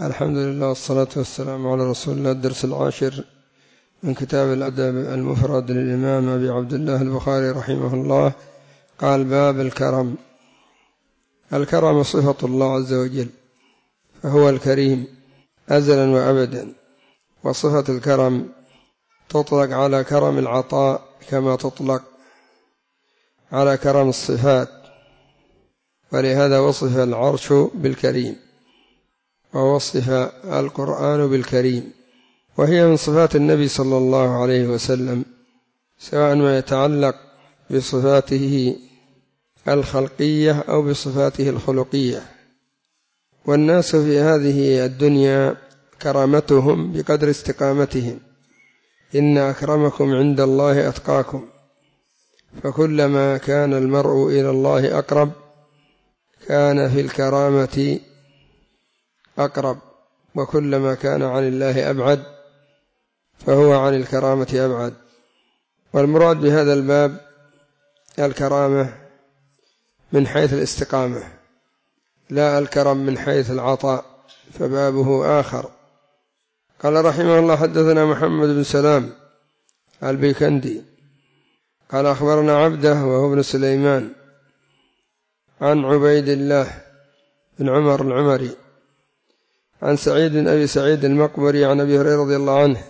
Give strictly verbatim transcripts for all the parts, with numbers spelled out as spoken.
الحمد لله والصلاة والسلام على رسول الله. الدرس العاشر من كتاب الأدب المفرد للإمام أبي عبد الله البخاري رحمه الله. قال: باب الكرم. الكرم صفة الله عز وجل، فهو الكريم أزلا وأبدا، وصفة الكرم تطلق على كرم العطاء كما تطلق على كرم الصفات، ولهذا وصف العرش بالكريم ووصف القرآن بالكريم، وهي من صفات النبي صلى الله عليه وسلم، سواء ما يتعلق بصفاته الخلقية أو بصفاته الخلقية. والناس في هذه الدنيا كرامتهم بقدر استقامتهم، إن أكرمكم عند الله أتقاكم، فكلما كان المرء إلى الله أقرب كان في الكرامة أقرب، وكلما كان عن الله أبعد فهو عن الكرامة أبعد. والمراد بهذا الباب الكرامة من حيث الاستقامة، لا الكرم من حيث العطاء، فبابه آخر. قال رحمه الله: حدثنا محمد بن سلام البيكندي قال أخبرنا عبده وهو ابن سليمان عن عبيد الله بن عمر العمري عن سعيد بن أبي سعيد المقبري عن أبي هريرة رضي الله عنه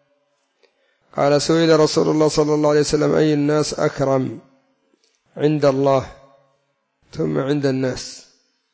قال: سئل رسول الله صلى الله عليه وسلم: أي الناس أكرم عند الله ثم عند الناس؟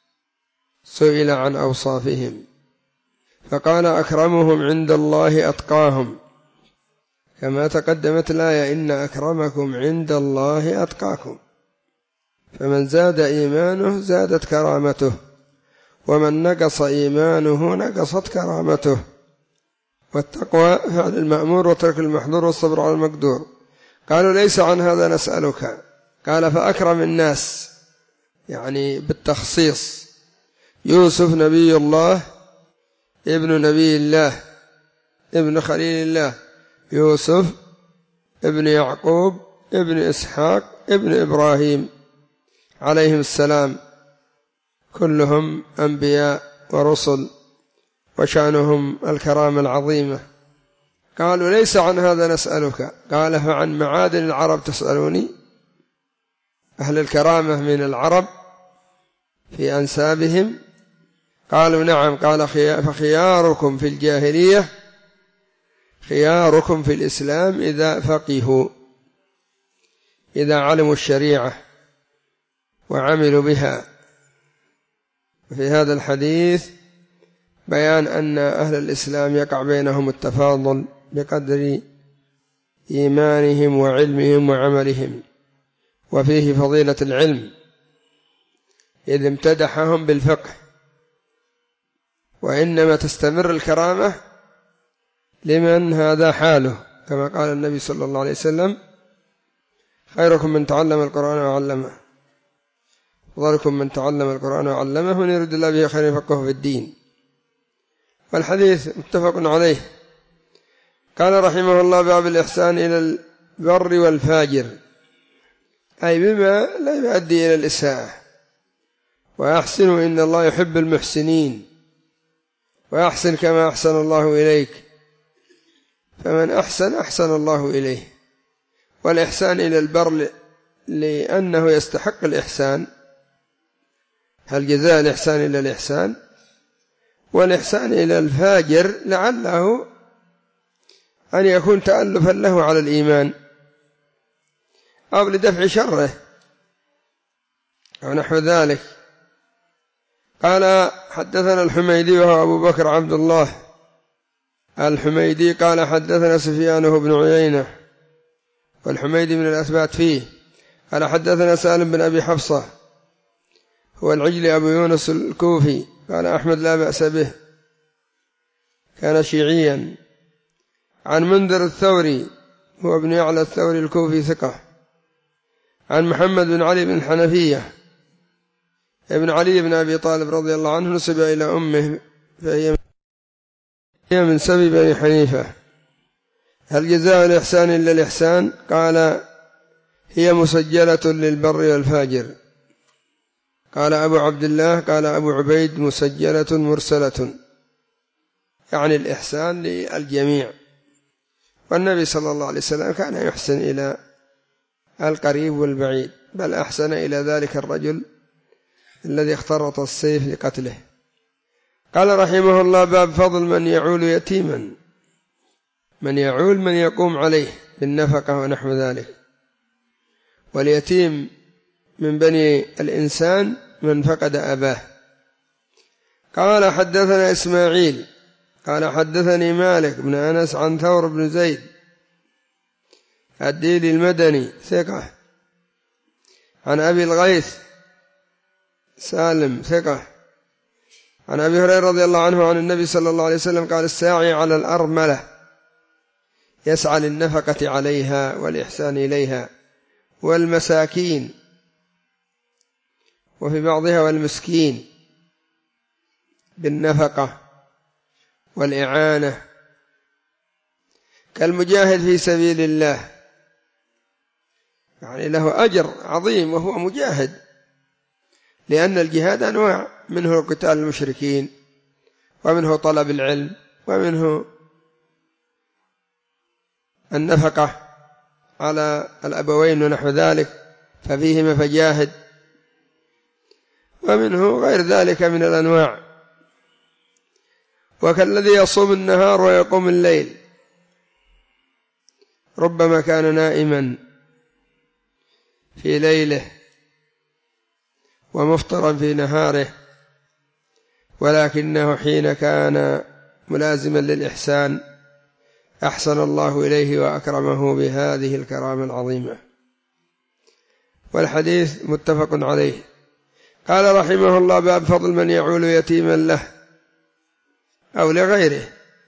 سئل عن أوصافهم فقال: أكرمهم عند الله أتقاهم، كما تقدمت الآية: إن أكرمكم عند الله أتقاكم. فمن زاد إيمانه زادت كرامته، ومن نقص إيمانه نقصت كرامته. والتقوى فعل المأمور وترك المحظور والصبر على المقدور. قالوا: ليس عن هذا نسألك. قال: فأكرم الناس، يعني بالتخصيص، يوسف نبي الله ابن نبي الله ابن خليل الله، يوسف ابن يعقوب ابن إسحاق ابن إبراهيم عليهم السلام، كلهم أنبياء ورسل، وشأنهم الكرامة العظيمة. قالوا: ليس عن هذا نسألك. قال: فعن معادن العرب تسألوني؟ أهل الكرامة من العرب في أنسابهم؟ قالوا: نعم. قال: فخياركم في الجاهلية خياركم في الإسلام إذا فقهوا، إذا علموا الشريعة وعملوا بها. في هذا الحديث بيان أن أهل الإسلام يقع بينهم التفاضل بقدر إيمانهم وعلمهم وعملهم، وفيه فضيلة العلم إذ امتدحهم بالفقه. وإنما تستمر الكرامة لمن هذا حاله، كما قال النبي صلى الله عليه وسلم: خيركم من تعلم القرآن وعلمه، فضلكم من تعلم القرآن وعلمه، من يريد الله به خيرا يفقهه في الدين. والحديث متفق عليه. قال رحمه الله: باب الإحسان إلى البر والفاجر، أي بما لا يؤدي إلى الإساءة. وأحسنوا إن الله يحب المحسنين، وأحسن كما أحسن الله إليك، فمن أحسن أحسن الله إليه. والإحسان إلى البر لأنه يستحق الإحسان، هل جزاء الإحسان إلا الإحسان؟ والإحسان إلى الفاجر لعله أن يكون تألفا له على الإيمان أو لدفع شره أو نحو ذلك. قال: حدثنا الحميدي وهو أبو بكر عبد الله الحميدي قال: حدثنا سفيان بن عيينة، والحميدي من الأثبات فيه. قال: حدثنا سالم بن أبي حفصة هو العجلي أبو يونس الكوفي. قال أحمد: لا بأس به، كان شيعيا. عن منذر الثوري هو ابن يعلى الثوري الكوفي ثقة. عن محمد بن علي بن الحنفية ابن علي بن أبي طالب رضي الله عنه، نسب إلى أمه، فهي من سبي بني حنيفة. هل جزاء الإحسان إلا الإحسان؟ قال: هي مسجلة للبر والفاجر. قال أبو عبد الله قال أبو عبيد: مسجلة مرسلة. يعني الإحسان للجميع. والنبي صلى الله عليه وسلم كان يحسن إلى القريب والبعيد، بل أحسن إلى ذلك الرجل الذي اخترط السيف لقتله. قال رحمه الله: باب فضل من يعول يتيما. من يعول من يقوم عليه بالنفقة ونحو ذلك. واليتيم من بني الإنسان من فقد أباه. قال: حدثنا إسماعيل قال حدثني مالك بن أنس عن ثور بن زيد الديلي المدني ثقة، عن أبي الغيث سالم ثقة، عن أبي هريرة رضي الله عنه عن النبي صلى الله عليه وسلم قال: الساعي على الأرملة يسعى للنفقة عليها والإحسان إليها، والمساكين، وفي بعضها والمسكين، بالنفقة والإعانة، كالمجاهد في سبيل الله، يعني له أجر عظيم وهو مجاهد، لأن الجهاد أنواع، منه قتال المشركين، ومنه طلب العلم، ومنه النفقة على الأبوين ونحو ذلك ففيهما فجاهد، ومنه غير ذلك من الأنواع. وكالذي يصوم النهار ويقوم الليل، ربما كان نائما في ليله ومفطرا في نهاره، ولكنه حين كان ملازما للإحسان أحسن الله إليه وأكرمه بهذه الكرامة العظيمة. والحديث متفق عليه. قال رحمه الله: باب فضل من يعول يتيما له أو لغيره.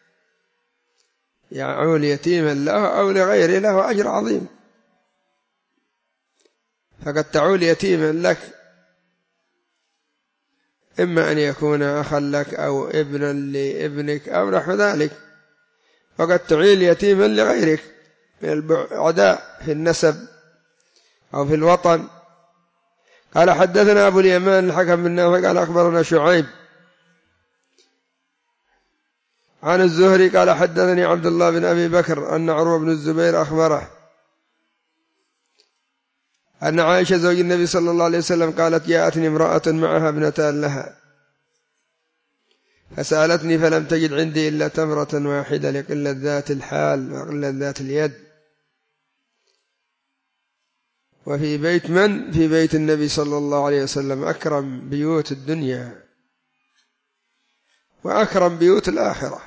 يعول يتيما له أو لغيره له أجر عظيم. فقد تعول يتيما لك، إما أن يكون أخا لك أو ابنا لابنك أو نحو ذلك، وقد تعيل يتيما لغيرك من الأعداء في النسب أو في الوطن. قال: حدثنا أبو اليمان الحكم بن نافع قال أخبرنا شعيب عن الزهري قال حدثني عبد الله بن أبي بكر أن عروة بن الزبير أخبره أن عائشة زوج النبي صلى الله عليه وسلم قالت: جاءتني امرأة معها ابنتان لها فسألتني فلم تجد عندي إلا تمرة واحدة لقلة ذات الحال وقلة ذات اليد. وفي بيت من؟ في بيت النبي صلى الله عليه وسلم، أكرم بيوت الدنيا وأكرم بيوت الآخرة،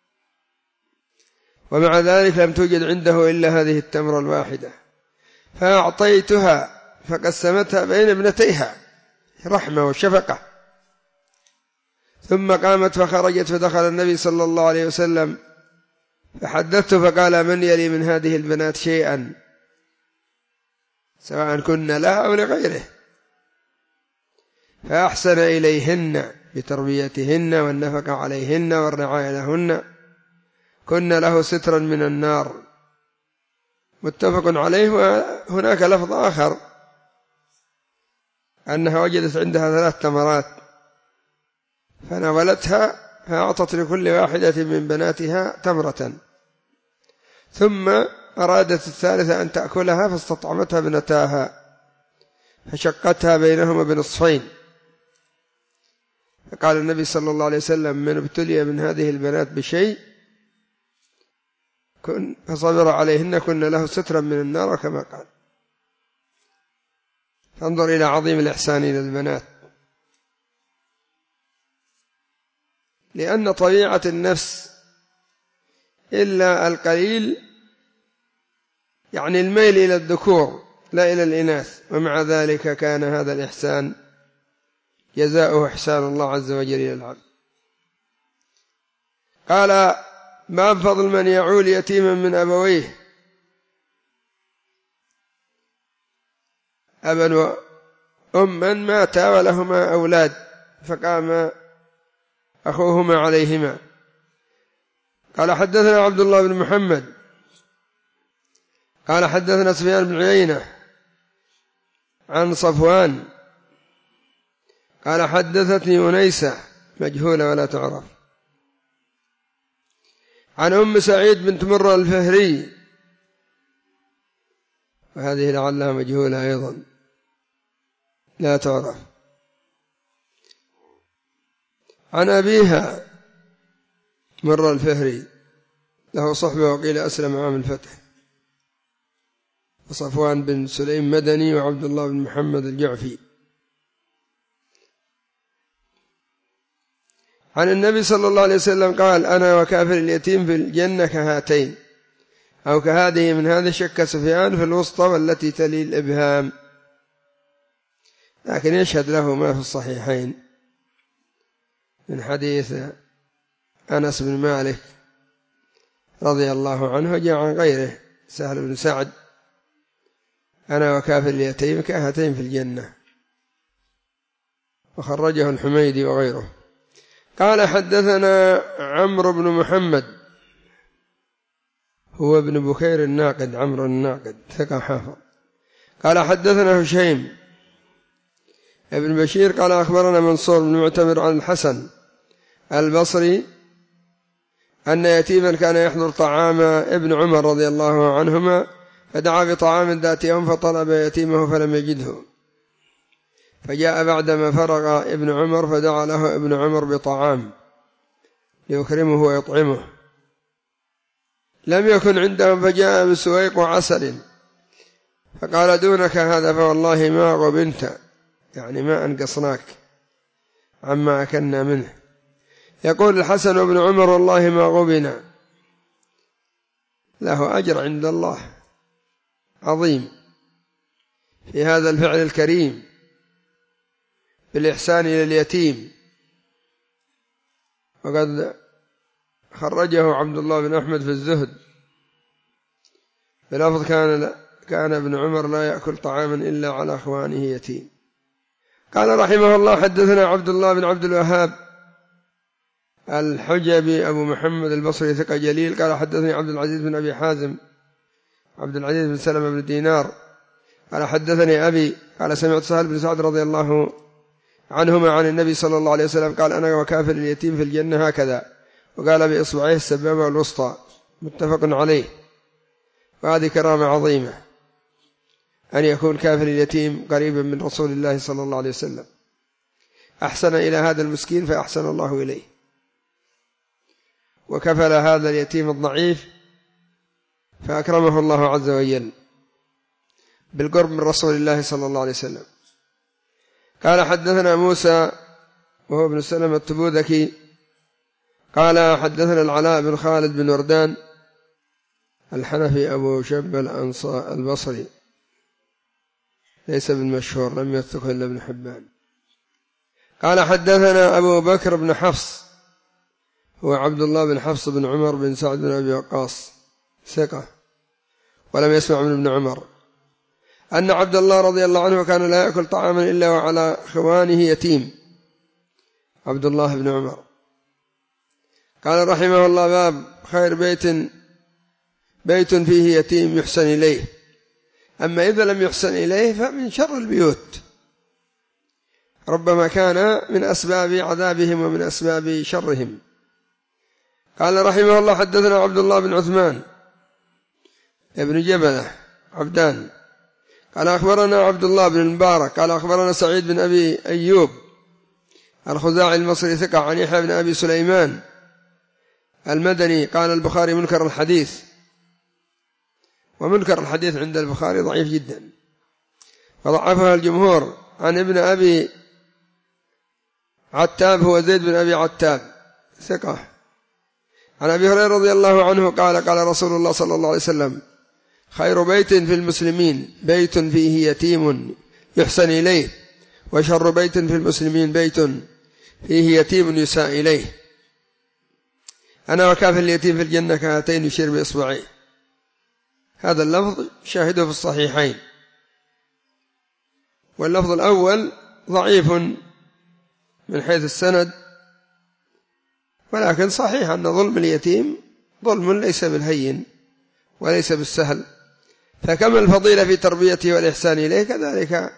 ومع ذلك لم توجد عنده إلا هذه التمرة الواحدة، فأعطيتها فقسمتها بين ابنتيها رحمة وشفقة. ثم قامت فخرجت فدخل النبي صلى الله عليه وسلم فحدثته فقال: من يلي من هذه البنات شيئا سواء كنا له أو لغيره، فأحسن إليهن بتربيتهن والنفقة عليهن والرعاية لهن، كن له سترا من النار. متفق عليه. وهناك لفظ آخر أنها وجدت عندها ثلاث تمرات فنولتها فأعطت لكل واحدة من بناتها تمرة، ثم أرادت الثالثة أن تأكلها فاستطعمتها ابنتاها فشقتها بينهما بنصفين. فقال النبي صلى الله عليه وسلم: من ابتلي من هذه البنات بشيء فصبر عليهن كن له سترا من النار كما قال. فانظر إلى عظيم الإحسان إلى البنات، لأن طبيعة النفس إلا القليل يعني الميل إلى الذكور لا إلى الإناث، ومع ذلك كان هذا الإحسان جزاؤه إحسان الله عز وجل إلى العبد. قال: ما فضل من يعول يتيما من أبويه، أبا وأما ماتا ولهما أولاد فقام أخوهما عليهما. قال: حدثنا عبد الله بن محمد قال حدثنا سفيان بن عيينة عن صفوان قال: حدثتني أنيسة مجهولة ولا تعرف عن أم سعيد بنت مرة الفهري، وهذه لعلها مجهولة أيضا لا تعرف. عن أبيها مرة الفهري له صحبة وقيل أسلم عام الفتح، وصفوان بن سليم مدني وعبد الله بن محمد الجعفي. عن النبي صلى الله عليه وسلم قال: أنا وكافر اليتيم في الجنة كهاتين أو كهذه من هذا، شك سفيان في الوسطى والتي تلي الإبهام، لكن يشهد له ما في الصحيحين من حديث أنس بن مالك رضي الله عنه، جاء عن غيره سهل بن سعد: أنا وكافر اليتيم كهاتين في الجنة، وخرجه الحميدي وغيره. قال: حدثنا عمرو بن محمد هو ابن بكير الناقد، عمرو الناقد ثقة حافظ. قال: حدثنا هشيم ابن بشير قال: أخبرنا منصور بن معتمر عن الحسن البصري أن يتيما كان يحضر طعام ابن عمر رضي الله عنهما، فدعا بطعام ذات يوم فطلب يتيمه فلم يجده، فجاء بعدما فرغ ابن عمر فدعا له ابن عمر بطعام ليكرمه ويطعمه، لم يكن عندهم، فجاء بسويق وعسل فقال: دونك هذا فوالله ما غبنت، يعني ما أنقصناك عما أكلنا منه. يقول الحسن بن عمر: والله ما غبنا، له أجر عند الله عظيم في هذا الفعل الكريم بالإحسان إلى اليتيم. وقد خرجه عبد الله بن أحمد في الزهد بلفظ: كان كان ابن عمر لا يأكل طعاما إلا على أخوانه يتيم. قال رحمه الله: حدثنا عبد الله بن عبد الوهاب الحجبي أبو محمد البصري ثقة جليل. قال: حدثني عبد العزيز بن أبي حازم عبد العزيز بن سلمة بن دينار قال: حدثني أبي قال: سمعت سهل بن سعد رضي الله عنهما عن النبي صلى الله عليه وسلم قال: أنا وكافر اليتيم في الجنة هكذا، وقال بإصبعيه السبابة والوسطى، متفق عليه. وهذه كرامة عظيمة أن يكون كافر اليتيم قريبا من رسول الله صلى الله عليه وسلم، أحسن إلى هذا المسكين فأحسن الله إليه، وكفل هذا اليتيم الضعيف فأكرمه الله عز وجل بالقرب من رسول الله صلى الله عليه وسلم. قال: حدثنا موسى وهو ابن سلمة التبوذكي قال: حدثنا العلاء بن خالد بن وردان الحنفي أبو شب البصري، ليس بالمشهور، لم يثقه إلا ابن حبان. قال: حدثنا أبو بكر بن حفص هو عبد الله بن حفص بن عمر بن سعد بن أبي وقاص ثقة ولم يسمع من ابن عمر، أن عبد الله رضي الله عنه كان لا يأكل طعاما إلا وعلى خوانه يتيم، عبد الله بن عمر. قال رحمه الله: باب خير بيت بيت فيه يتيم يحسن إليه، أما إذا لم يحسن إليه فمن شر البيوت، ربما كان من أسباب عذابهم ومن أسباب شرهم. قال رحمه الله: حدثنا عبد الله بن عثمان ابن جبلة عبدان قال: أخبرنا عبد الله بن المبارك قال: أخبرنا سعيد بن أبي أيوب الخزاعي المصري ثقة عن يحيى بن أبي سليمان المدني قال: البخاري منكر الحديث، ومنكر الحديث عند البخاري ضعيف جدا وضعفها الجمهور. عن ابن أبي عتاب هو زيد بن أبي عتاب ثقة. عن أبي هريرة رضي الله عنه قال: قال رسول الله صلى الله عليه وسلم: خير بيت في المسلمين بيت فيه يتيم يحسن إليه، وشر بيت في المسلمين بيت فيه يتيم يساء إليه. أنا وكافر اليتيم في الجنة كهاتين يشير بإصبعيه. هذا اللفظ شاهده في الصحيحين، واللفظ الأول ضعيف من حيث السند، ولكن صحيح أن ظلم اليتيم ظلم ليس بالهين وليس بالسهل، فكما الفضيلة في تربيته والإحسان إليه كذلك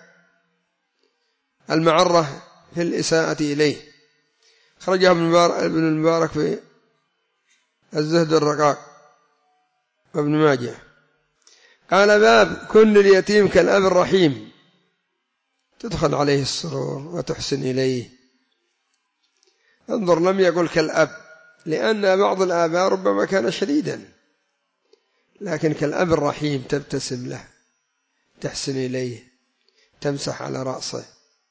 المعرة في الإساءة إليه. خرجها ابن المبارك في الزهد الرقاق وابن ماجه. قال باب كن اليتيم كالأب الرحيم، تدخل عليه السرور وتحسن إليه. انظر، لم يقل كالأب، لأن بعض الآباء ربما كان شديدا، لكن كالأب الرحيم تبتسم له، تحسن إليه، تمسح على رأسه،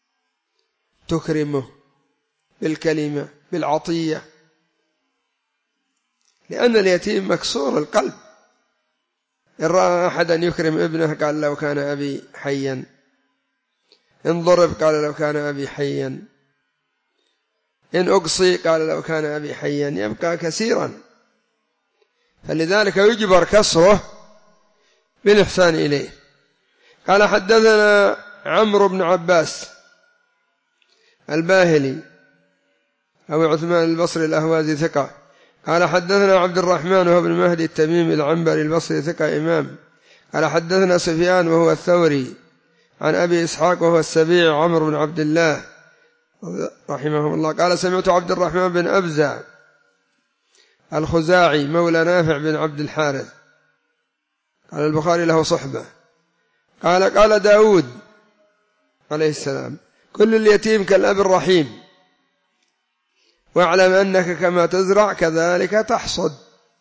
تكرمه بالكلمة بالعطية، لأن اليتيم مكسور القلب. إن رأى أحدا يكرم ابنه قال لو كان أبي حيا، إن ضرب قال لو كان أبي حيا، إن أقصي قال لو كان أبي حيا، يبقى كثيرا. فلذلك يجبر كسره بالإحسان إليه. قال حدثنا عمرو بن عباس الباهلي أبو عثمان البصري الأهوازي ثقة. قال حدثنا عبد الرحمن وهو ابن مهدي التميمي العنبري البصري ثقة إمام. قال حدثنا سفيان وهو الثوري عن أبي إسحاق وهو السبيع عمرو بن عبد الله رحمه الله. قال سمعت عبد الرحمن بن أبزة الخزاعي مولى نافع بن عبد الحارث، قال البخاري له صحبة. قال قال داود عليه السلام كل اليتيم كالأب الرحيم، واعلم أنك كما تزرع كذلك تحصد.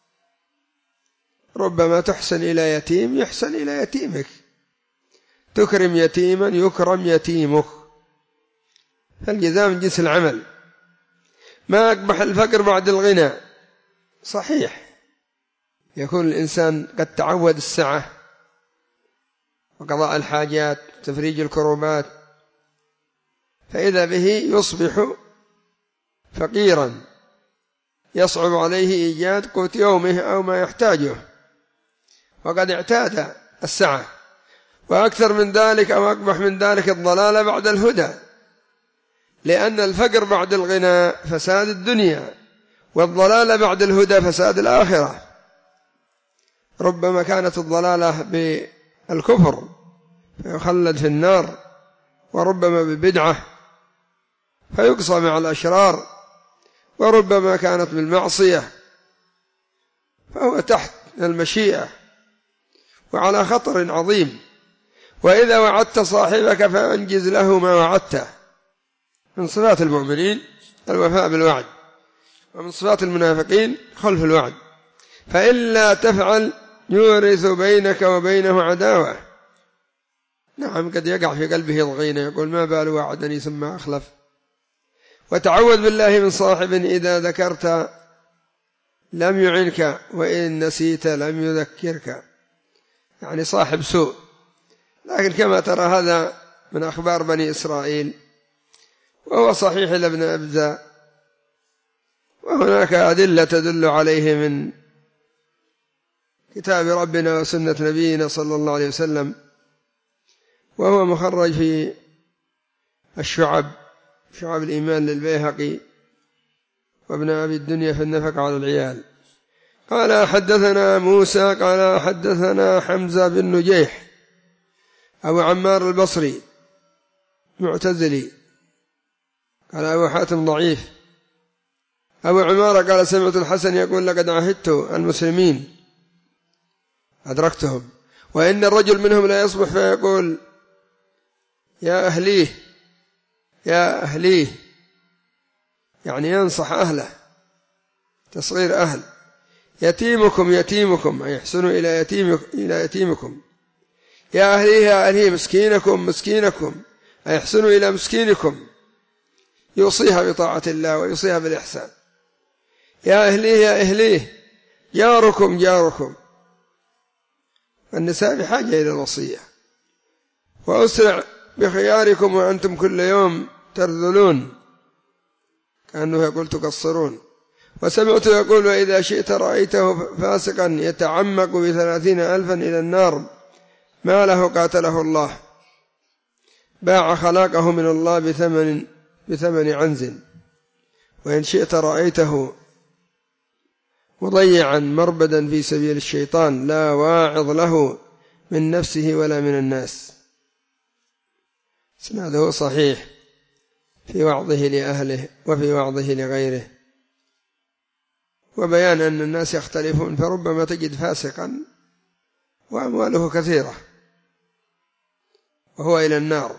ربما تحسن إلى يتيم يحسن إلى يتيمك، تكرم يتيما يكرم يتيمك، فالجزاء من جنس العمل. ما أقبح الفقر بعد الغنى. صحيح، يكون الإنسان قد تعود السعة وقضاء الحاجات تفريج الكروبات، فإذا به يصبح فقيرا يصعب عليه إيجاد قوت يومه أو ما يحتاجه، وقد اعتاد السعة. وأكثر من ذلك أو أقبح من ذلك الضلال بعد الهدى، لأن الفقر بعد الغنى فساد الدنيا، والضلال بعد الهدى فساد الآخرة. ربما كانت الضلالة بالكفر فيخلد في النار، وربما ببدعة فيقصى مع الأشرار، وربما كانت بالمعصية فهو تحت المشيئة وعلى خطر عظيم. وإذا وعدت صاحبك فأنجز له ما وعدته. من صفات المؤمنين الوفاء بالوعد، ومن صفات المنافقين خلف الوعد. فإلا تفعل يورث بينك وبينه عداوة. نعم، قد يقع في قلبه ضغينة، يقول ما بال وعدني ثم أخلف. وتعوذ بالله من صاحب إذا ذكرت لم يعنك وإن نسيت لم يذكرك، يعني صاحب سوء. لكن كما ترى هذا من أخبار بني إسرائيل، وهو صحيح لابن أبزة، وهناك أدلة تدل عليه من كتاب ربنا وسنة نبينا صلى الله عليه وسلم، وهو مخرج في الشعب شعب الإيمان للبيهقي وابن أبي الدنيا في النفق على العيال. قال حدثنا موسى قال حدثنا حمزة بن نجيح أبو عمار البصري معتزلي، قال أبو حاتم ضعيف. أبو عمارة قال سمعت الحسن يقول لقد عهدت المسلمين أدركتهم، وإن الرجل منهم لا يصبح فيقول يا أهليه يا أهليه، يعني ينصح أهله، تصغير أهل. يتيمكم يتيمكم، أي يحسنوا إلى يتيمكم إلى يتيمكم. يا أهليه يا أهليه، مسكينكم مسكينكم، أي يحسنوا إلى مسكينكم. يوصيها بطاعة الله ويوصيها بالإحسان. يا أهليه يا أهليه، جاركم جاركم. النساء بحاجة إلى الوصية. وأسرع بخياركم وأنتم كل يوم ترذلون، كأنه يقول تقصرون. وسمعت يقول وإذا شئت رأيته فاسقا يتعمق بثلاثين ألفا إلى النار ما له قاتله الله، باع خلاقه من الله بثمن, بثمن عنز. وإن شئت رأيته مضيعا مربدا في سبيل الشيطان لا واعظ له من نفسه ولا من الناس. سناده صحيح في وعظه لأهله وفي وعظه لغيره. وبيان أن الناس يختلفون، فربما تجد فاسقا وأمواله كثيرة وهو إلى النار،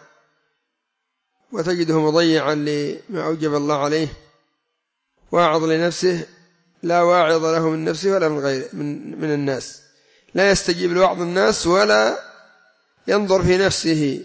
وتجده مضيعا لما أوجب الله عليه، واعظ لنفسه لا واعظ له من نفسه ولا من غير من, من الناس، لا يستجيب لوعظ الناس ولا ينظر في نفسه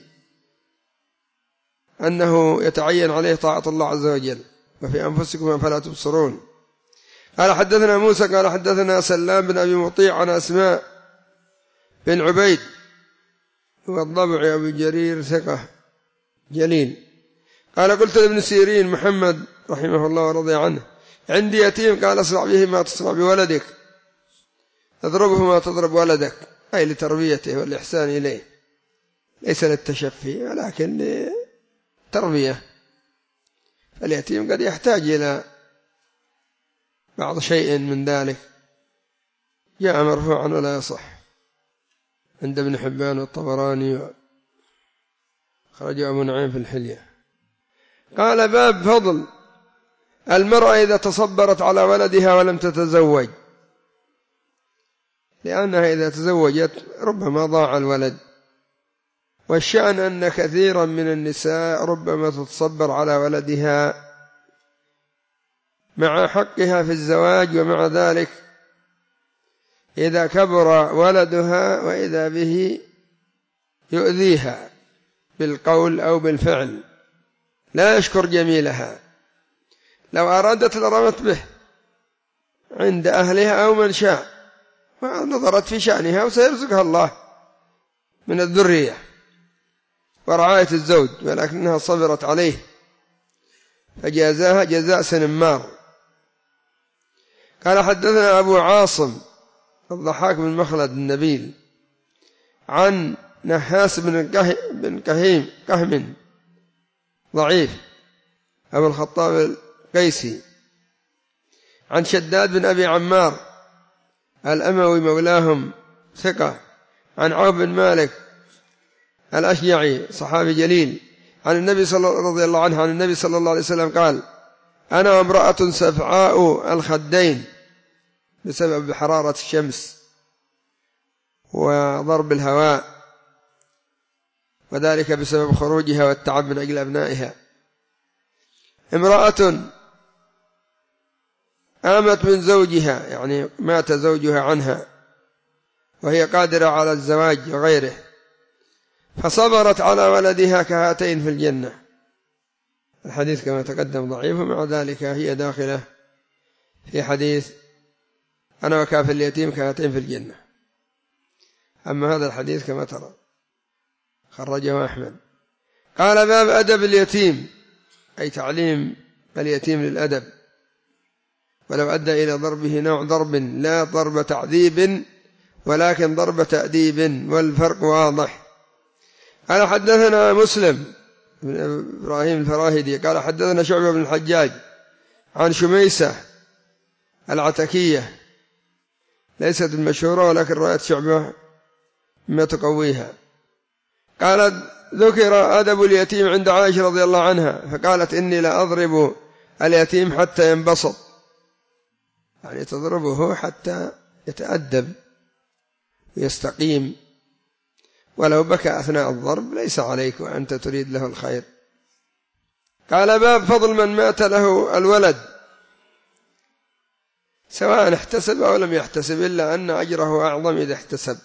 أنه يتعين عليه طاعة الله عز وجل، وفي أنفسكم فلا تبصرون. قال حدثنا موسى قال حدثنا سلام بن أبي مطيع عن أسماء بن عبيد والضبع أبي جرير ثقة جليل قال قلت لابن سيرين محمد رحمه الله ورضي عنه عندي يتيم، قال اصنع به ما تصنع بولدك، تضربه ما تضرب ولدك، أي لتربيته والإحسان إليه، ليس للتشفي ولكن للتربية. اليتيم قد يحتاج إلى بعض شيء من ذلك، جاء مرفوعا ولا يصح عند ابن حبان والطبراني خرجه أبو نعيم في الحلية. قال باب فضل المرأة إذا تصبرت على ولدها ولم تتزوج، لأنها إذا تزوجت ربما ضاع الولد، والشأن أن كثيرا من النساء ربما تتصبر على ولدها مع حقها في الزواج، ومع ذلك إذا كبر ولدها وإذا به يؤذيها بالقول أو بالفعل، لا يشكر جميلها، لو أرادت لرمت به عند أهلها أو من شاء، ونظرت في شأنها وسيرزقها الله من الذرية ورعاية الزوج، ولكنها صبرت عليه فجازاها جزاء سنمار. قال حدثنا أبو عاصم الضحاك بن مخلد النبيل عن نحاس بن كهيم كهم ضعيف أبو الخطاب القيسي عن شداد بن أبي عمار الأموي مولاهم ثقة عن عوف بن مالك الأشجعي صحابي جليل عن النبي صلى الله رضي الله عنه عن النبي صلى الله عليه وسلم قال أنا وامرأة سفعاء الخدين بسبب حرارة الشمس وضرب الهواء، وذلك بسبب خروجها والتعب من أجل أبنائها. امرأة آمت من زوجها، يعني مات زوجها عنها وهي قادرة على الزواج وغيره، فصبرت على ولدها كهاتين في الجنة. الحديث كما تقدم ضعيف، ومع ذلك هي داخلة في حديث أنا وكافل اليتيم كهاتين في الجنة. أما هذا الحديث كما ترى خرجه أحمد. قال باب أدب اليتيم، أي تعليم اليتيم للأدب، ولو أدى إلى ضربه نوع ضرب لا ضرب تعذيب ولكن ضرب تأديب، والفرق واضح. قال حدثنا مسلم بن إبراهيم الفراهيدي قال حدثنا شعبة بن الحجاج عن شميسة العتكية، ليست المشهورة ولكن رأيت شعبة ما تقويها. قالت ذكر أدب اليتيم عند عائشة رضي الله عنها فقالت إني لا أضرب اليتيم حتى ينبسط، يعني تضربه حتى يتأدب ويستقيم، ولو بكى أثناء الضرب ليس عليك وأنت تريد له الخير. قال باب فضل من مات له الولد سواء احتسب أو لم يحتسب، إلا أن أجره أعظم إذا احتسب.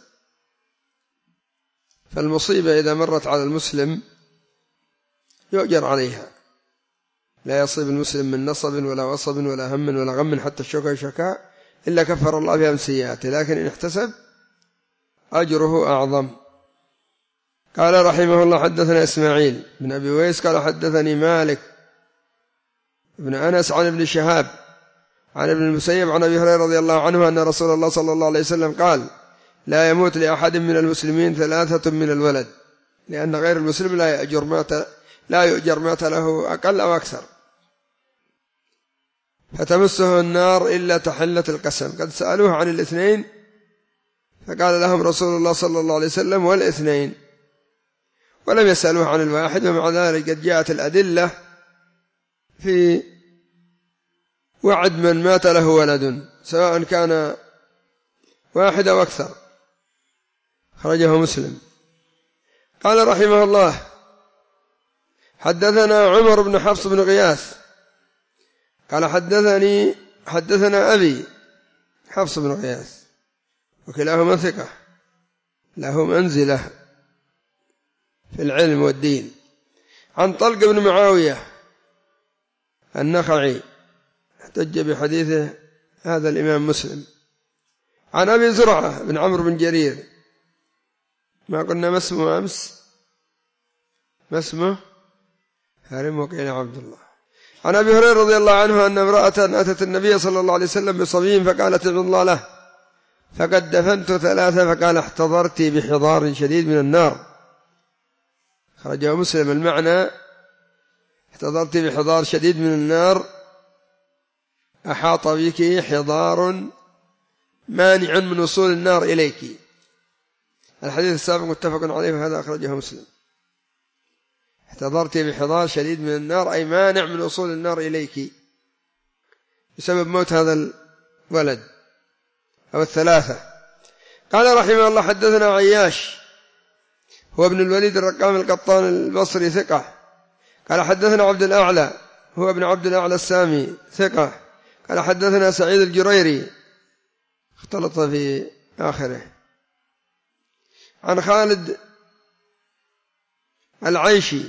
فالمصيبة إذا مرت على المسلم يؤجر عليها، لا يصيب المسلم من نصب ولا وصب ولا هم ولا غم حتى الشكا شكا إلا كفر الله بها من سيئاته، لكن إن احتسب أجره أعظم. قال رحمه الله حدثنا إسماعيل بن أبي ويس قال حدثني مالك بن أنس عن ابن شهاب عن ابن المسيب عن أبي هريرة رضي الله عنه أن رسول الله صلى الله عليه وسلم قال لا يموت لأحد من المسلمين ثلاثة من الولد، لأن غير المسلم لا يأجر مات لا يؤجر مات له أقل أو أكثر، فتمسه النار إلا تحلة القسم. قد سألوه عن الاثنين فقال لهم رسول الله صلى الله عليه وسلم والاثنين، ولم يسألوه عن الواحد، ومع ذلك قد جاءت الأدلة في وعد من مات له ولد سواء كان واحد أو أكثر. خرجه مسلم. قال رحمه الله: حدثنا عمر بن حفص بن غياث قال حدثني حدثنا أبي حفص بن غياث، وكلاهما ثقة له منزلة في العلم والدين، عن طلق بن معاوية النخعي، احتج بحديثه هذا الإمام مسلم، عن أبي زرعة بن عمرو بن جرير، ما قلنا ما اسمه أمس، ما اسمه هارم وقيل عبد الله، عن أبي هريرة رضي الله عنه أن امرأة أتت النبي صلى الله عليه وسلم بصبي فقالت ابن الله له، فقد دفنت ثلاثة، فقال: احتضرت بحضار شديد من النار. خرجه مسلم. المعنى: احتضرت بحضار شديد من النار، أحاط بك حضار مانع من وصول النار إليك. الحديث السابق متفق عليه، وهذا أخرجه مسلم. احتضرت بحضار شديد من النار أي مانع من وصول النار إليك بسبب موت هذا الولد أو الثلاثة. قال رحمه الله: حدثنا عياش هو ابن الوليد الرقام القطان البصري ثقة. قال حدثنا عبد الأعلى هو ابن عبد الأعلى السامي ثقة. قال حدثنا سعيد الجريري اختلط في آخره، عن خالد العيشي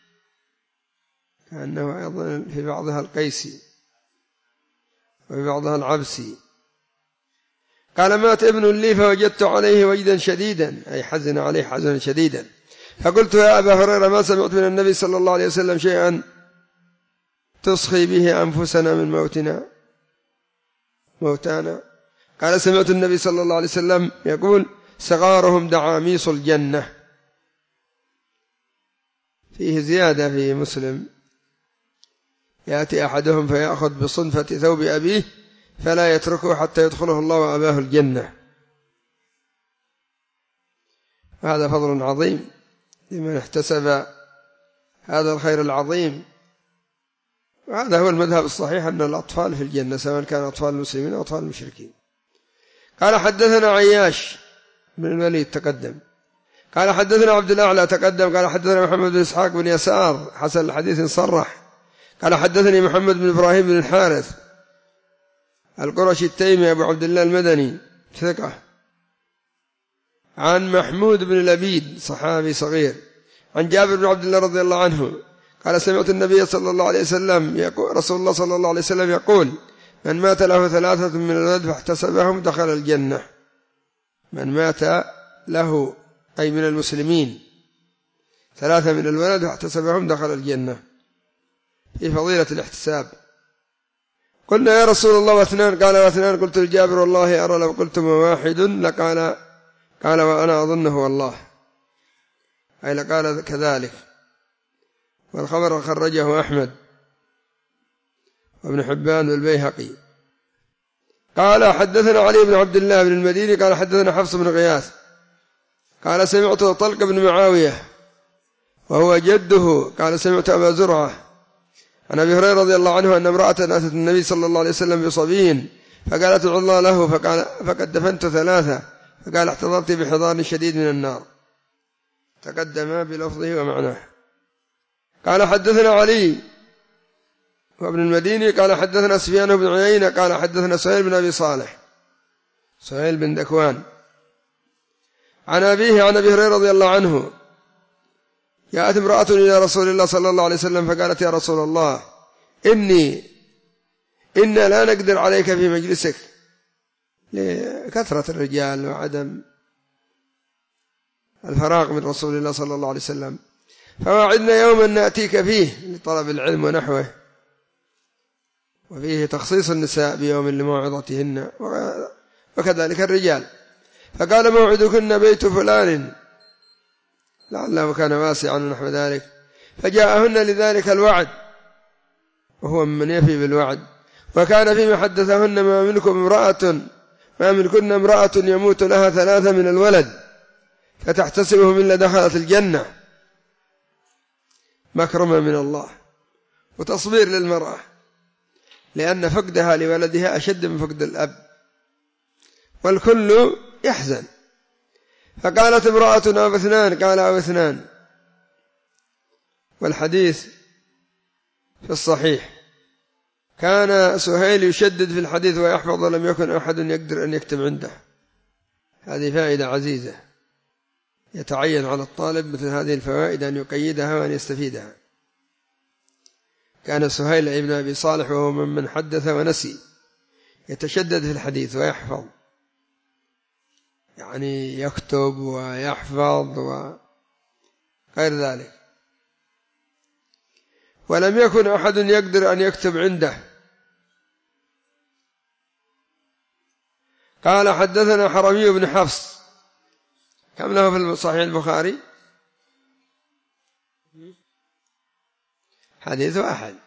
كأنه أيضا في بعضها القيسي وفي بعضها العبسي. قال: مات ابن لي فوجدت عليه وجدا شديدا، أي حزن عليه حزنا شديدا، فقلت: يا أبا هريرة، ما سمعت من النبي صلى الله عليه وسلم شيئا تصخي به أنفسنا من موتنا موتانا. قال: سمعت النبي صلى الله عليه وسلم يقول: صغارهم دعاميص الجنة. فيه زيادة في مسلم: يأتي أحدهم فيأخذ بصنفة ثوب أبيه فلا يتركه حتى يدخله الله وأباه الجنة. وهذا فضل عظيم لمن احتسب هذا الخير العظيم. وهذا هو المذهب الصحيح، أن الأطفال في الجنة سواء كان أطفال المسلمين أو أطفال المشركين. قال حدثنا عياش بن الوليد تقدم. قال حدثنا عبد الأعلى تقدم. قال حدثنا محمد بن إسحاق بن يسار حسن الحديث صرح. قال حدثني محمد بن إبراهيم بن الحارث القرشي التيمي أبو عبد الله المدني ثقة، عن محمود بن لبيد صحابي صغير، عن جابر بن عبد الله رضي الله عنه قال: سمعت النبي صلى الله عليه وسلم يقول رسول الله صلى الله عليه وسلم يقول: من مات له ثلاثة من الولد فاحتسبهم دخل الجنة. من مات له أي من المسلمين ثلاثة من الولد فاحتسبهم دخل الجنة، في فضيلة الاحتساب. قلنا: يا رسول الله واثنان؟ قال: واثنان. قلت لجابر: والله أرى لو قلتم واحد لقال قال: وأنا أظنه والله، أي لقال كذلك. والخبر خرجه أحمد وابن حبان والبيهقي. قال حدثنا علي بن عبد الله بن المديني قال حدثنا حفص بن غياث قال: سمعت طلق بن معاوية وهو جده قال: سمعت أبا زرعة عن أبي هريرة رضي الله عنه أن امرأة أتت النبي صلى الله عليه وسلم بصبي فقالت: ادعو الله له، فقال: فقد دفنت ثلاثة، فقال: احتضرت بحضار شديد من النار. تقدم بلفظه ومعناه. قال حدثنا علي وابن المديني قال حدثنا سفيان بن عيينة قال حدثنا سهيل بن أبي صالح سهيل بن ذكوان عن أبيه عن أبي هريرة رضي الله عنه: جاءت امرأة إلى رسول الله صلى الله عليه وسلم فقالت: يا رسول الله، إني إنا لا نقدر عليك في مجلسك، لكثرة الرجال وعدم الفراغ من رسول الله صلى الله عليه وسلم، فواعدنا يوما نأتيك فيه لطلب العلم ونحوه، وفيه تخصيص النساء بيوم لموعظتهن وكذلك الرجال. فقال: موعدكن بيت فلان، لعله كان واسعا ونحو ذلك، فجاءهن لذلك الوعد، وهو من يفي بالوعد. وكان فيما حدثهن: ما منكم امرأة ما منكن امرأة يموت لها ثلاثة من الولد فتحتسبهم إلا دخلت الجنة. مكرمة من الله وتصبير للمرأة، لأن فقدها لولدها أشد من فقد الأب والكل يحزن. فقالت امرأة أو اثنان، قال أو اثنان. والحديث في الصحيح. كان سهيل يشدد في الحديث ويحفظ ولم يكن أحد يقدر أن يكتب عنده. هذه فائدة عزيزة، يتعين على الطالب مثل هذه الفوائد أن يقيدها وأن يستفيدها. كان سهيل ابن أبي صالح وهو ممن حدث ونسي، يتشدد في الحديث ويحفظ، يعني يكتب ويحفظ وغير ذلك، ولم يكن أحد يقدر أن يكتب عنده. قال حدثنا حرمي بن حفص، كم له في صحيح البخاري؟ حديث واحد.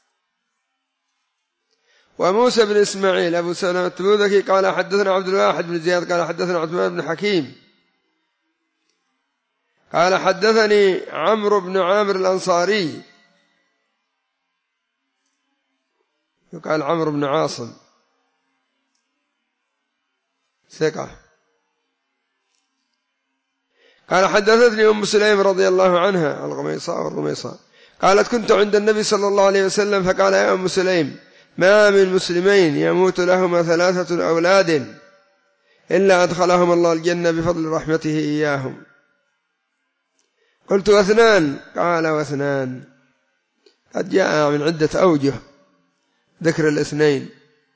وموسى بن إسماعيل أبو سلمة التبوذكي قال حدثنا عبد الواحد بن زياد قال حدثنا عثمان بن حكيم قال حدثني عمرو بن عامر الأنصاري، يقال عمرو بن عاصم ثقة، قال حدثتني أم سليم رضي الله عنها الغميصاء والرميصاء قالت كنت عند النبي صلى الله عليه وسلم فقال يا أم سليم ما من مسلمين يموت لهما ثلاثة أولاد إلا أدخلهم الله الجنة بفضل رحمته إياهم. قلت واثنان؟ قال واثنان. قد جاء من عدة أوجه ذكر الاثنين،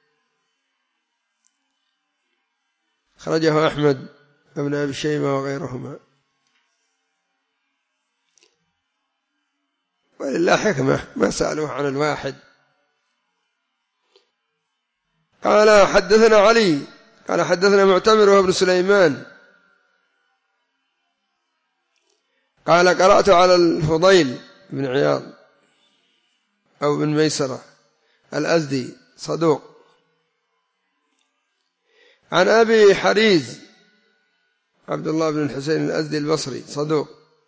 خرجه أحمد بن أبي شيبة وغيرهما، ولله حكمة ما سألوه عن الواحد. قال حدثنا علي قال حدثنا معتمر وابن سليمان قال قرأت على الفضيل بن عياض أو بن ميسرة الأزدي صدوق، عن أبي حريز عبد الله بن الحسين الأزدي البصري صدوق،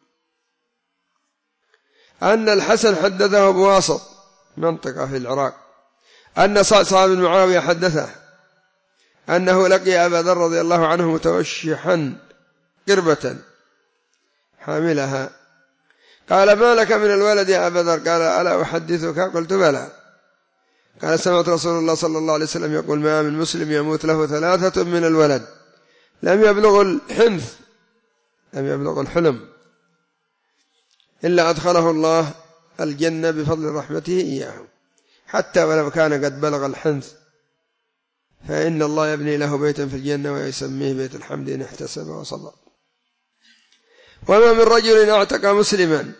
أن الحسن حدثه بواسط منطقة في العراق أن صعصع بن معاوية حدثه أنه لقي أبا ذر رضي الله عنه متوشحا قربة حاملها، قال ما لك من الولد يا أبا ذر؟ قال ألا أحدثك؟ قلت بلى. قال سمعت رسول الله صلى الله عليه وسلم يقول ما من مسلم يموت له ثلاثة من الولد لم يبلغ الحنث لم يبلغ الحلم إلا أدخله الله الجنة بفضل رحمته إياهم، حتى ولو كان قد بلغ الحنث فإن الله يبني له بيتا في الجنة ويسميه بيت الحمد إن احتسب وصبر. وما من رجل اعتق مسلما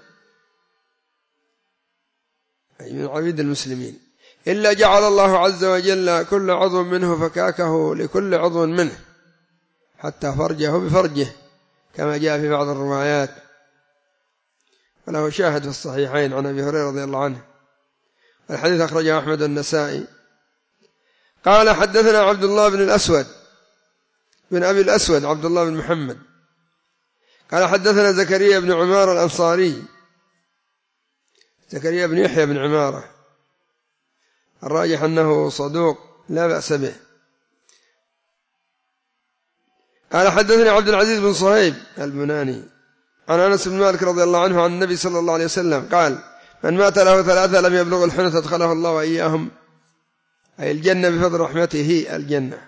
أي من عبيد المسلمين إلا جعل الله عز وجل كل عضو منه فكاكه لكل عضو منه حتى فرجه بفرجه كما جاء في بعض الروايات، وله شاهد في الصحيحين عن أبي هريرة رضي الله عنه، الحديث أخرجه أحمد النسائي. قال حدثنا عبد الله بن الأسود بن أبي الأسود عبد الله بن محمد قال حدثنا زكريا بن عمار الأنصاري، زكريا بن يحيى بن عمارة الراجح أنه صدوق لا بأس به. قال حدثني عبد العزيز بن صهيب البناني عن أنس بن مالك رضي الله عنه عن النبي صلى الله عليه وسلم قال من مات له ثلاثة لم يبلغ الحنث أدخله الله وإياهم أي الجنة بفضل رحمته الجنة.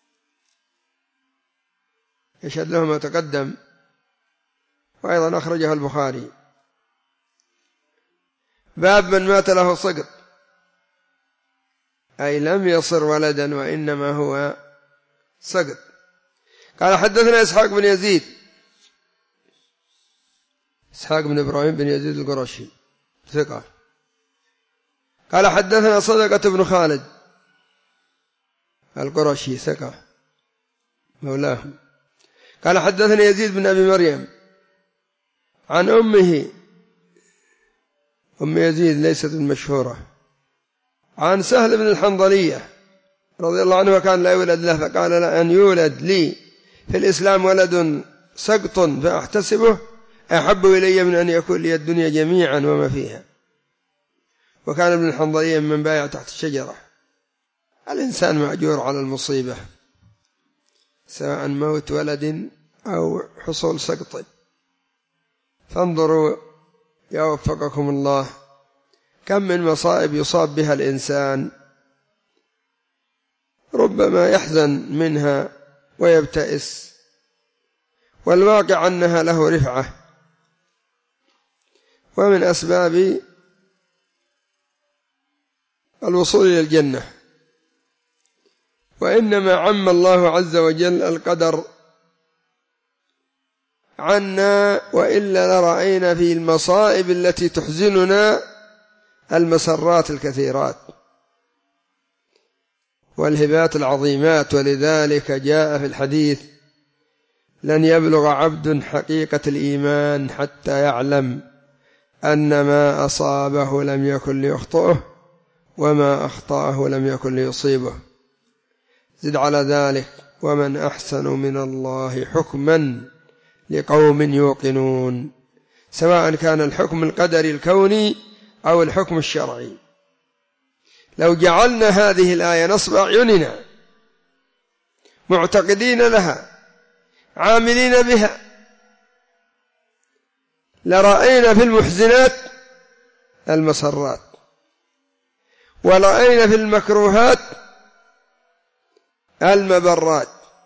يشهد له ما تقدم، وأيضا أخرجه البخاري. باب من مات له سقط أي لم يصر ولدا وإنما هو سقط. قال حدثنا إسحاق بن يزيد إسحاق بن إبراهيم بن يزيد القرشي ثقة. قال حدثنا صدقة بن خالد القرشي ثقة مولاهم. قال حدثنا يزيد بن أبي مريم عن أمه أم يزيد ليست المشهورة عن سهل بن الحنظلية رضي الله عنه وكان لا يولد له فقال لا أن يولد لي في الإسلام ولد سقط فأحتسبه أحب إلي من أن يكون لي الدنيا جميعا وما فيها. وكان ابن الحنظلية من بايع تحت الشجرة. الإنسان مأجور على المصيبة سواء موت ولد أو حصول سقط. فانظروا يا وفقكم الله كم من مصائب يصاب بها الإنسان ربما يحزن منها ويبتئس، والواقع أنها له رفعة ومن أسباب الوصول إلى الجنة. وإنما عم الله عز وجل القدر عنا، وإلا لرأينا في المصائب التي تحزننا المسرات الكثيرات والهبات العظيمات. ولذلك جاء في الحديث: لن يبلغ عبد حقيقة الإيمان حتى يعلم أن ما أصابه لم يكن ليخطئه وما أخطأه لم يكن ليصيبه. زد على ذلك: ومن أحسن من الله حكما لقوم يوقنون. سواء كان الحكم القدري الكوني أو الحكم الشرعي. لو جعلنا هذه الآية نصب أعيننا معتقدين لها عاملين بها لرأينا في المحزنات المسرات، ورأينا في المكروهات المبرات.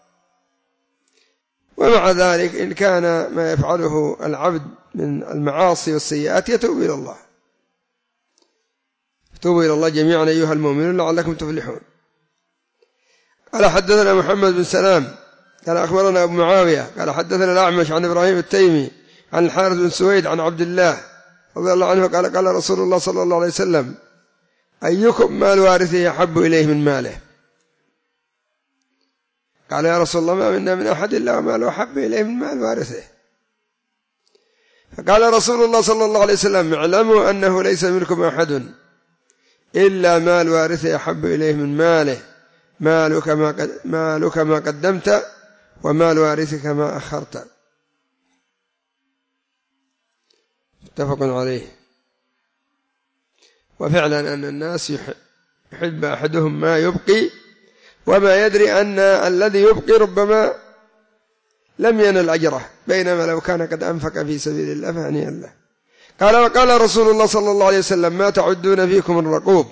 ومع ذلك إن كان ما يفعله العبد من المعاصي والسيئات يتوب إلى الله. توبوا إلى الله جميعا أيها المؤمنون لعلكم تفلحون. قال حدثنا محمد بن سلام قال أخبرنا أبو معاوية قال حدثنا الأعمش عن إبراهيم التيمي عن الحارث بن سويد عن عبد الله رضي الله عنه قال قال رسول الله صلى الله عليه وسلم: أيكم مال وارثه أحب إليه من ماله؟ قال: يا رسول الله ما منا من أحد إلا وماله أحب إليه من مال وارثه. فقال رسول الله صلى الله عليه وسلم: اعلموا أنه ليس منكم أحد إلا مال وارثه أحب إليه من ماله، مالك ما, قد مالك ما قدمت ومال وارثك ما أخرت. متفق عليه. وفعلا أن الناس يحب أحدهم ما يبقي وما يدري أن الذي يبقي ربما لم ينل أجره، بينما لو كان قد أنفق في سبيل الله فهنيئا له. قال: وقال رسول الله صلى الله عليه وسلم: ما تعدون فيكم الرقوب؟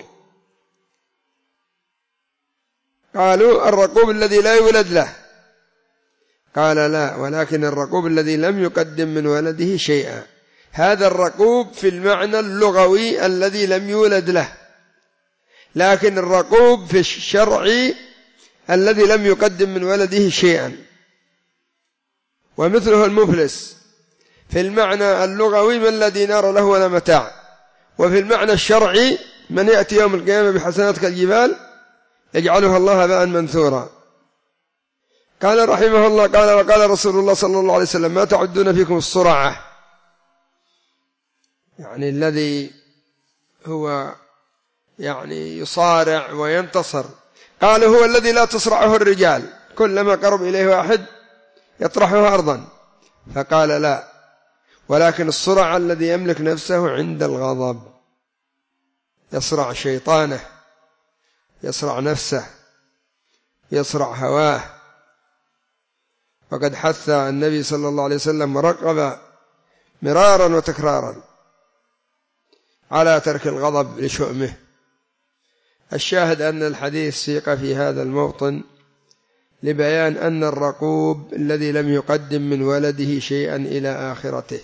قالوا: الرقوب الذي لا يولد له. قال: لا، ولكن الرقوب الذي لم يقدم من ولده شيئا. هذا الرقوب في المعنى اللغوي الذي لم يولد له، لكن الرقوب في الشرع الذي لم يقدم من ولده شيئا. ومثله المفلس في المعنى اللغوي من لا دينار له ولا متاع، وفي المعنى الشرعي من يأتي يوم القيامة بحسنات كالجبال يجعلها الله هباء منثورا. قال رحمه الله: قال: وقال رسول الله صلى الله عليه وسلم: ما تعدون فيكم الصرعة؟ يعني الذي هو يعني يصارع وينتصر. قال: هو الذي لا تصرعه الرجال، كلما قرب إليه واحد يطرحه أرضا. فقال: لا، ولكن الصرع الذي يملك نفسه عند الغضب، يصرع شيطانه، يصرع نفسه، يصرع هواه. وقد حث النبي صلى الله عليه وسلم ورقب مرارا وتكرارا على ترك الغضب لشؤمه. الشاهد أن الحديث سيق في هذا الموطن لبيان أن الرقوب الذي لم يقدم من ولده شيئا إلى آخرته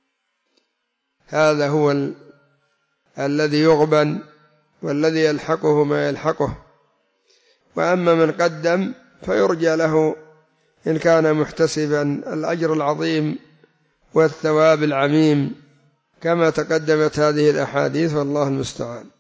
هذا هو ال... الذي يغبن والذي يلحقه ما يلحقه. وأما من قدم فيرجى له إن كان محتسبا الأجر العظيم والثواب العميم كما تقدمت هذه الأحاديث، والله المستعان.